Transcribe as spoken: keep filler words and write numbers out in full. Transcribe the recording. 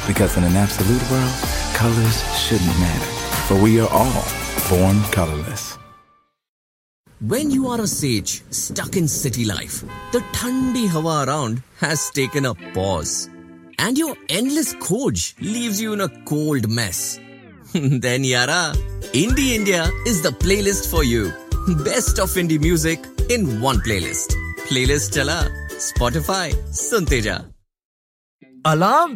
Because in an absolute world, colors shouldn't matter. For we are all born colorless. When you are a sage stuck in city life, the thandi hawa around has taken a pause. And your endless khoj leaves you in a cold mess. Then yara, Indie India is the playlist for you. Best of indie music in one playlist. Playlist chala, Spotify, sunte ja. Alarm